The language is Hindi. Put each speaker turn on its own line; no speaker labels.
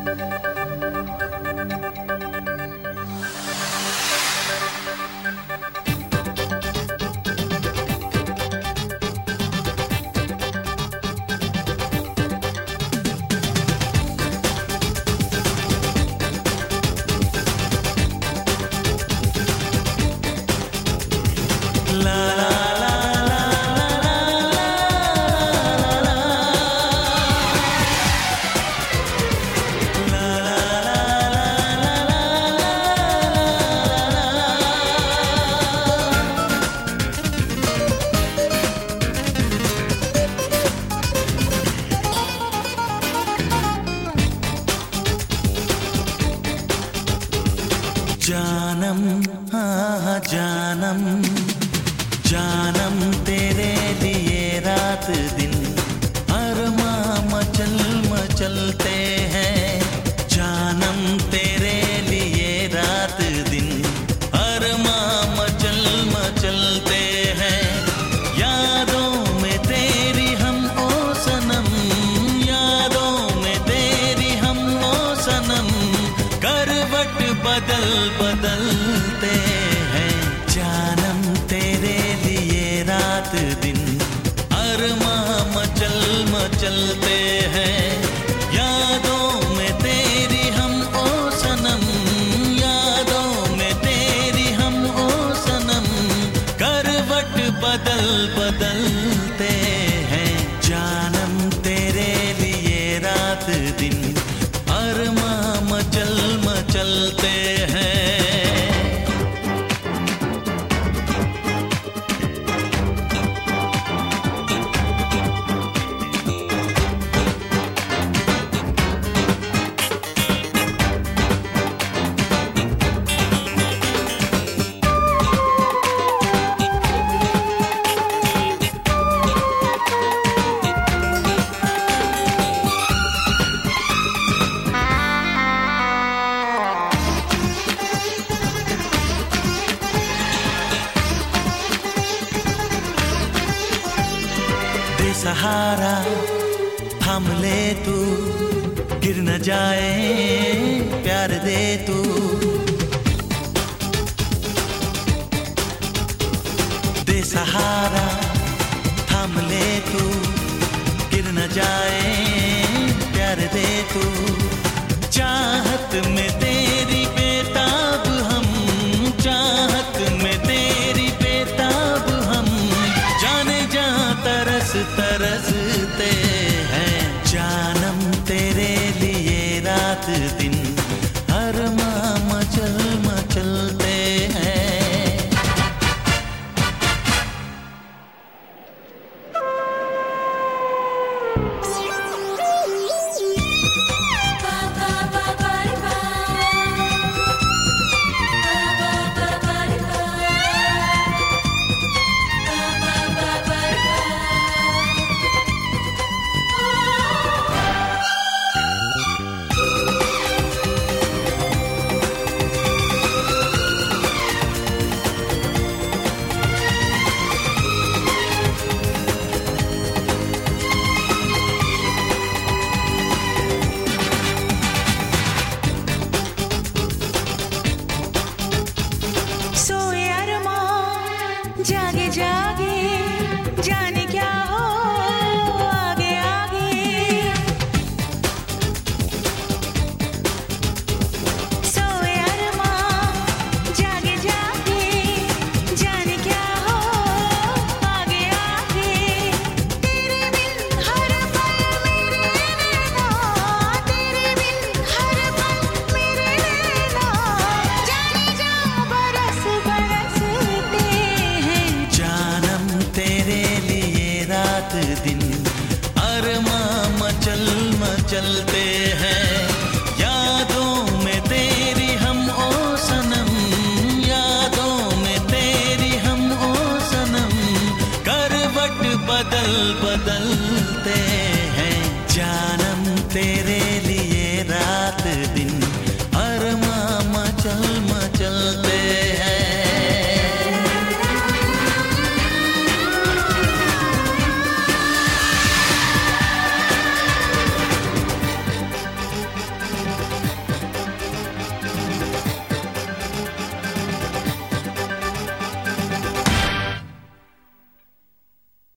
जानम हाँ जानम जानम तेरे लिए रात दिन अरमां मचल मचलते हैं। जानम तेरे लिए रात दिन अरमां मचल मचलते हैं। यादों में तेरी हम ओ सनम, यादों में तेरी हम ओ सनम, करवट बदल बदलते हैं। जानम तेरे लिए रात दिन अरमां मचल मचलते हैं। यादों में तेरी हम ओ सनम, यादों में तेरी हम ओ सनम, करवट बदल बदलते हैं। जानम तेरे लिए रात दिन अरमां मचल मचलते हैं। सहारा थाम ले तू, गिर न जाए प्यार दे तू। दे सहारा थाम ले तू, गिर न जाए प्यार दे तू। चाहत में तेरी बेताब हम, चाहत में तेरी बेताब हम, जाने जहां तरस तरसते हैं। जानम तेरे लिए रात दिन अरमां मचल मचलते हैं।
जागे जागे जाने क्या हो आगे आगे। सोए अरमां जागे जागे जाने क्या हो आगे आगे। तेरे बिन हर पल मेरे नैना, तेरे बिन हर पल मेरे नैना, जाने जा बरस बरसते हैं।
जानम तेरे लिए रात दिन अरमां मचल मचलते हैं। यादों में तेरी हम ओ सनम, यादों में तेरी हम ओ सनम, करवट बदल बदलते हैं। जानम तेरे